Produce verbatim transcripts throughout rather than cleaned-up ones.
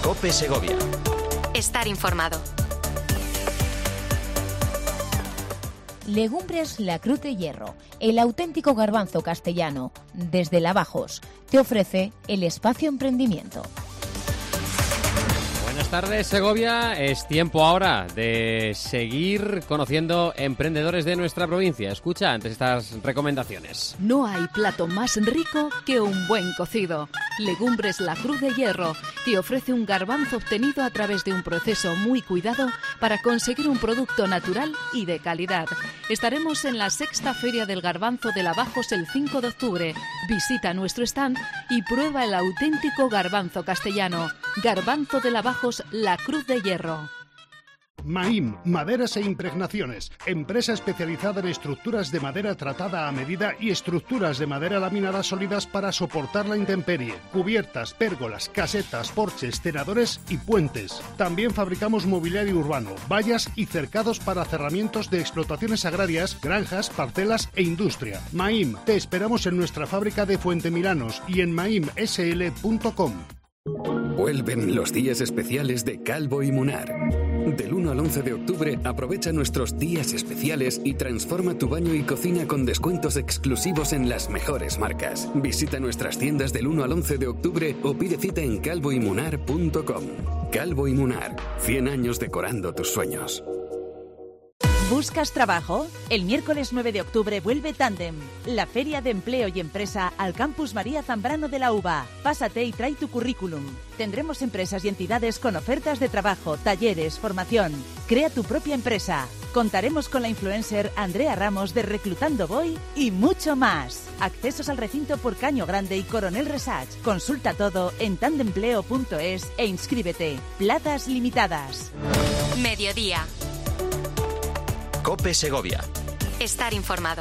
COPE Segovia. Estar informado. Legumbres La Cruz de Hierro, el auténtico garbanzo castellano, desde Lavajos, te ofrece el espacio emprendimiento. Buenas tardes, Segovia. Es tiempo ahora de seguir conociendo emprendedores de nuestra provincia. Escucha antes estas recomendaciones. No hay plato más rico que un buen cocido. Legumbres La Cruz de Hierro te ofrece un garbanzo obtenido a través de un proceso muy cuidado para conseguir un producto natural y de calidad. Estaremos en la sexta Feria del Garbanzo de Lavajos el cinco de octubre. Visita nuestro stand y prueba el auténtico garbanzo castellano. Garbanzo de Lavajos La Cruz de Hierro. Maim, Maderas e Impregnaciones, empresa especializada en estructuras de madera tratada a medida y estructuras de madera laminada sólidas para soportar la intemperie, cubiertas, pérgolas, casetas, porches, cenadores y puentes. También fabricamos mobiliario urbano, vallas y cercados para cerramientos de explotaciones agrarias, granjas, parcelas e industria. Maim, te esperamos en nuestra fábrica de Fuentemiranos y en maim s l punto com. Vuelven los días especiales de Calvo y Munar. Del uno al once de octubre aprovecha nuestros días especiales y transforma tu baño y cocina con descuentos exclusivos en las mejores marcas. Visita nuestras tiendas del uno al once de octubre o pide cita en calvo y munar punto com. Calvo y Munar, cien años decorando tus sueños. ¿Buscas trabajo? El miércoles nueve de octubre vuelve Tandem, la feria de empleo y empresa al Campus María Zambrano de la UBA. Pásate y trae tu currículum. Tendremos empresas y entidades con ofertas de trabajo, talleres, formación. Crea tu propia empresa. Contaremos con la influencer Andrea Ramos de Reclutando Voy y mucho más. Accesos al recinto por Caño Grande y Coronel Resach. Consulta todo en tandempleo punto es e inscríbete. Plazas limitadas. Mediodía. COPE Segovia. Estar informado.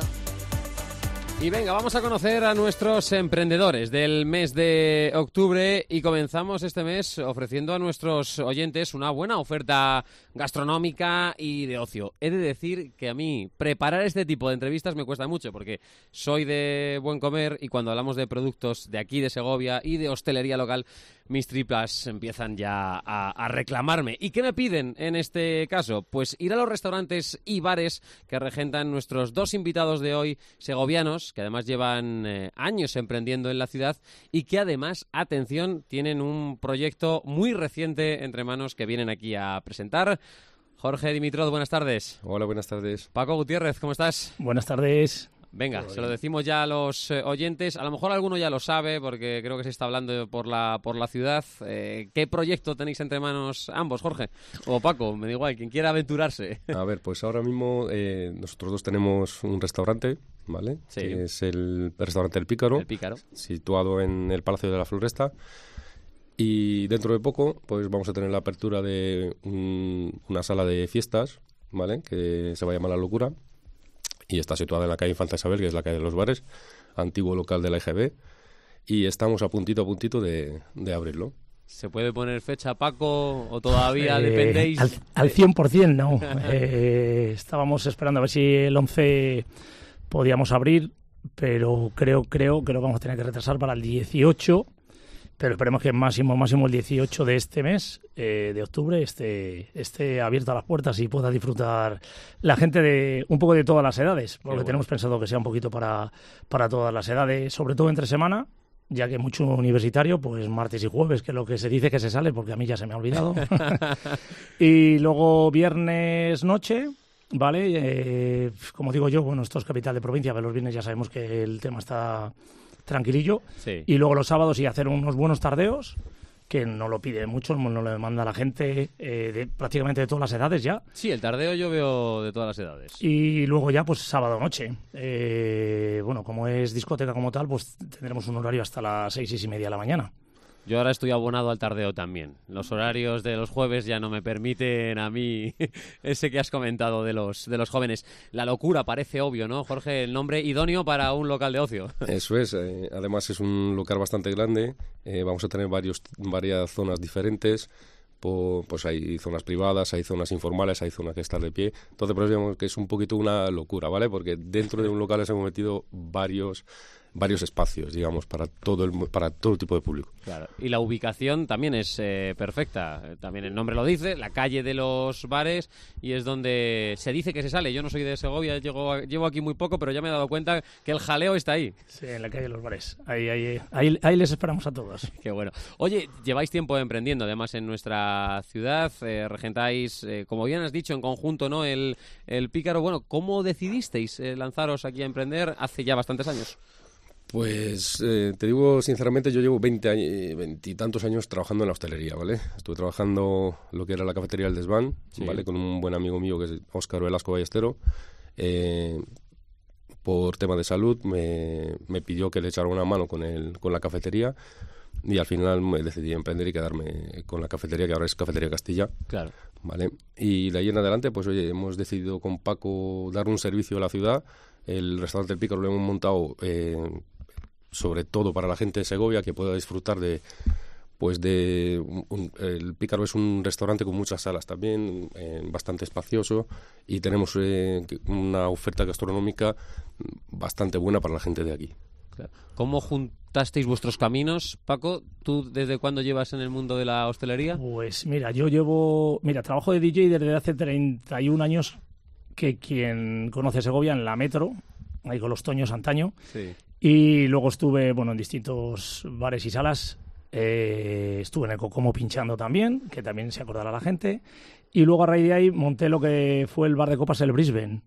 Y venga, vamos a conocer a nuestros emprendedores del mes de octubre y comenzamos este mes ofreciendo a nuestros oyentes una buena oferta gastronómica y de ocio. He de decir que a mí preparar este tipo de entrevistas me cuesta mucho porque soy de buen comer y cuando hablamos de productos de aquí, de Segovia y de hostelería local, mis tripas empiezan ya a, a reclamarme. ¿Y qué me piden en este caso? Pues ir a los restaurantes y bares que regentan nuestros dos invitados de hoy, segovianos, que además llevan eh, años emprendiendo en la ciudad y que además, atención, tienen un proyecto muy reciente entre manos que vienen aquí a presentar. Jorge Dimitrov, buenas tardes. Hola, buenas tardes. Paco Gutiérrez, ¿cómo estás? Buenas tardes. Venga, se lo decimos ya a los eh, oyentes. A lo mejor alguno ya lo sabe porque creo que se está hablando por la por la ciudad. Eh, ¿Qué proyecto tenéis entre manos ambos, Jorge? O Paco, me da igual, quien quiera aventurarse. A ver, pues ahora mismo eh, nosotros dos tenemos un restaurante, ¿vale? Sí. Que es el restaurante El Pícaro, El Pícaro, situado en el Palacio de la Floresta. Y dentro de poco, pues vamos a tener la apertura de un, una sala de fiestas, ¿vale? Que se va a llamar La Locura. Y está situada en la calle Infanta Isabel, que es la calle de los bares, antiguo local de la I G B, y estamos a puntito a puntito de, de abrirlo. ¿Se puede poner fecha, Paco, o todavía eh, dependéis? Al, al cien por ciento no. eh, estábamos esperando a ver si el once podíamos abrir, pero creo, creo que lo vamos a tener que retrasar para el dieciocho, pero esperemos que máximo, máximo el dieciocho de este mes, eh, de octubre, esté, esté abierta las puertas y pueda disfrutar la gente de un poco de todas las edades, porque bueno, tenemos pensado que sea un poquito para, para todas las edades, sobre todo entre semana, ya que mucho universitario, pues martes y jueves, que es lo que se dice que se sale, porque a mí ya se me ha olvidado. Y luego viernes noche, ¿vale? Eh, como digo yo, bueno, esto es capital de provincia, pero los viernes ya sabemos que el tema está tranquilillo, sí. Y luego los sábados y hacer unos buenos tardeos, que no lo pide mucho, no lo demanda la gente eh, de prácticamente de todas las edades ya. Sí, el tardeo yo veo de todas las edades. Y luego ya, pues sábado noche. Eh, bueno, como es discoteca como tal, pues tendremos un horario hasta las seis, seis y media de la mañana. Yo ahora estoy abonado al tardeo también. Los horarios de los jueves ya no me permiten a mí ese que has comentado de los de los jóvenes. La Locura parece obvio, ¿no, Jorge? El nombre idóneo para un local de ocio. Eso es. Eh, además es un local bastante grande. Eh, vamos a tener varios varias zonas diferentes. Po, pues hay zonas privadas, hay zonas informales, hay zonas que están de pie. Entonces, pues digamos que es un poquito una locura, ¿vale? Porque dentro de un local se hemos metido varios varios espacios, digamos, para todo el, para todo tipo de público. Claro. Y la ubicación también es eh, perfecta. También el nombre lo dice, la calle de los bares, y es donde se dice que se sale. Yo no soy de Segovia, llego, llevo aquí muy poco, pero ya me he dado cuenta que el jaleo está ahí. Sí, en la calle de los bares. Ahí, ahí, ahí, ahí les esperamos a todos. Qué bueno. Oye, lleváis tiempo emprendiendo, además, en nuestra ciudad. Eh, regentáis, eh, como bien has dicho, en conjunto, ¿no? El, el Pícaro. Bueno, ¿cómo decidisteis eh, lanzaros aquí a emprender hace ya bastantes años? Pues eh, te digo sinceramente, yo llevo veinte y tantos años trabajando en la hostelería, ¿vale? Estuve trabajando lo que era la cafetería del Desván, sí. ¿vale? Con un buen amigo mío que es Óscar Velasco Ballestero. Eh, por tema de salud me, me pidió que le echara una mano con, el, con la cafetería, y al final me decidí emprender y quedarme con la cafetería, que ahora es Cafetería Castilla. Claro. ¿Vale? Y de ahí en adelante, pues oye, hemos decidido con Paco dar un servicio a la ciudad. El restaurante El Pícaro lo hemos montado eh, sobre todo para la gente de Segovia, que pueda disfrutar de, pues de un, un, el Pícaro es un restaurante con muchas salas también, eh, bastante espacioso, y tenemos eh, una oferta gastronómica bastante buena para la gente de aquí. Claro. ¿Cómo juntasteis vuestros caminos, Paco? ¿Tú desde cuándo llevas en el mundo de la hostelería? Pues mira, yo llevo, mira, trabajo de D J desde hace treinta y un años, que quien conoce Segovia en la Metro, ahí con los Toños antaño. Sí. Y luego estuve, bueno, en distintos bares y salas. Eh, estuve en el Cocomo pinchando también, que también se acordará la gente. Y luego a raíz de ahí monté lo que fue el bar de copas el Brisbane,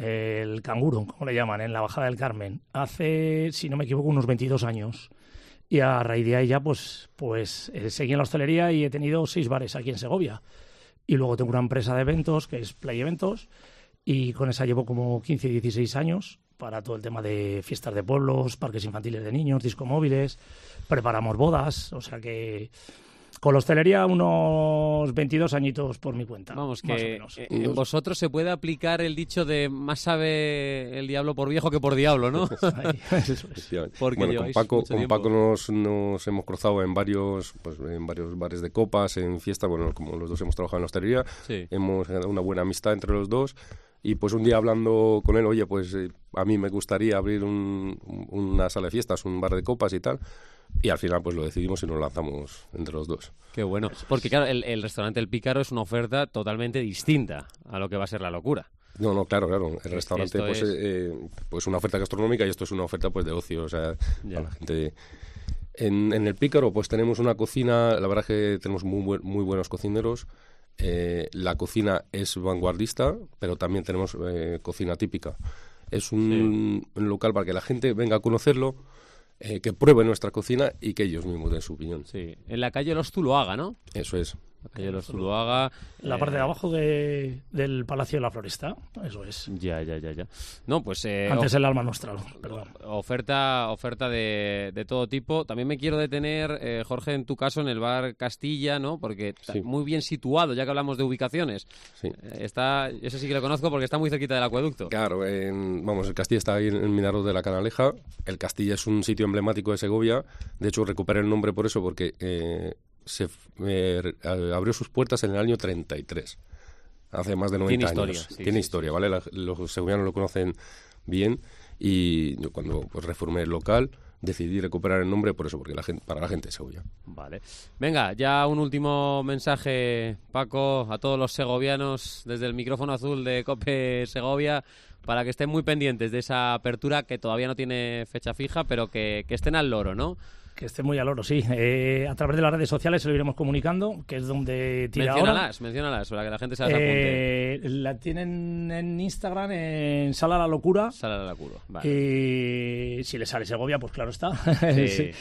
el Canguro, como le llaman, en la Bajada del Carmen. Hace, si no me equivoco, unos veintidós años. Y a raíz de ahí ya, pues, pues eh, seguí en la hostelería y he tenido seis bares aquí en Segovia. Y luego tengo una empresa de eventos, que es Play Eventos, y con esa llevo como quince, dieciséis años para todo el tema de fiestas de pueblos, parques infantiles de niños, discomóviles, preparamos bodas, o sea que con la hostelería unos veintidós añitos por mi cuenta. Vamos, más que o menos. En vosotros se puede aplicar el dicho de más sabe el diablo por viejo que por diablo, ¿no? Eso es. Porque bueno, con Paco, con Paco nos, nos hemos cruzado en varios, pues, en varios bares de copas, en fiestas. Bueno, como los dos hemos trabajado en la hostelería, sí. hemos generado una buena amistad entre los dos. Y pues un día hablando con él, oye, pues eh, a mí me gustaría abrir un, una sala de fiestas, un bar de copas y tal. Y al final pues lo decidimos y nos lanzamos entre los dos. Qué bueno. Porque claro, el, el restaurante El Pícaro es una oferta totalmente distinta a lo que va a ser La Locura. No, no, claro, claro. El restaurante pues es eh, pues una oferta gastronómica, y esto es una oferta pues de ocio, o sea, ya. Para la gente. En, en El Pícaro pues tenemos una cocina, la verdad es que tenemos muy, buen, muy buenos cocineros. Eh, la cocina es vanguardista, pero también tenemos eh, cocina típica. Es un, sí. un local para que la gente venga a conocerlo, eh, que pruebe nuestra cocina y que ellos mismos den su opinión. Sí, en la calle Los Zuloaga, ¿no? Eso es. La calle Los Zuloaga. La eh... parte de abajo de, del Palacio de la Floresta, eso es. Ya, ya, ya, ya. No, pues... Eh, Antes el Alma Nostra, perdón. Oferta, oferta de, de todo tipo. También me quiero detener, eh, Jorge, en tu caso, en el bar Castilla, ¿no? Porque está sí. muy bien situado, ya que hablamos de ubicaciones. Sí. Eh, está, ese sí que lo conozco porque está muy cerquita del acueducto. Claro, en, vamos, el Castilla está ahí en el Mirador de la Canaleja. El Castilla es un sitio emblemático de Segovia. De hecho, recuperé el nombre por eso, porque... Eh, se eh, abrió sus puertas en el año treinta y tres, hace más de noventa Tiene años. Historia, sí, Tiene sí, historia, sí. ¿vale? La, los segovianos lo conocen bien, y yo cuando pues, reformé el local decidí recuperar el nombre por eso, porque la gente, para la gente de Segovia. Vale. Venga, ya un último mensaje, Paco, a todos los segovianos desde el micrófono azul de COPE Segovia, para que estén muy pendientes de esa apertura que todavía no tiene fecha fija, pero que, que estén al loro, ¿no? Que esté muy al oro, sí. Eh, a través de las redes sociales se lo iremos comunicando, que es donde tira menciónalas, ahora. Menciónalas, para que la gente se las apunte. Eh, la tienen en Instagram, en Sala La Locura. Sala La Locura, vale. Y si le sale Segovia, pues claro está. Sí. Sí.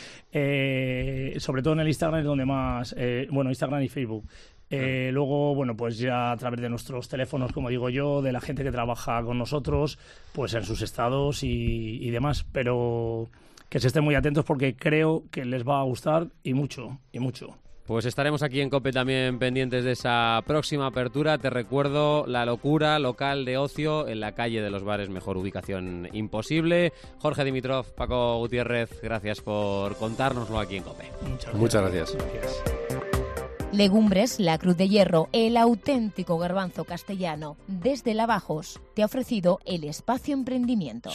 Eh, sobre todo en el Instagram es donde más... Eh, bueno, Instagram y Facebook. Eh, ah. Luego, bueno, pues ya a través de nuestros teléfonos, como digo yo, de la gente que trabaja con nosotros, pues en sus estados y, y demás. Pero... que se estén muy atentos porque creo que les va a gustar y mucho, y mucho. Pues estaremos aquí en COPE también pendientes de esa próxima apertura. Te recuerdo, La Locura, local de ocio en la calle de los bares, mejor ubicación imposible. Jorge Dimitrov, Paco Gutiérrez, gracias por contárnoslo aquí en COPE. Muchas gracias. Muchas gracias. gracias. Legumbres La Cruz de Hierro, el auténtico garbanzo castellano, desde Lavajos, te ha ofrecido el espacio emprendimiento.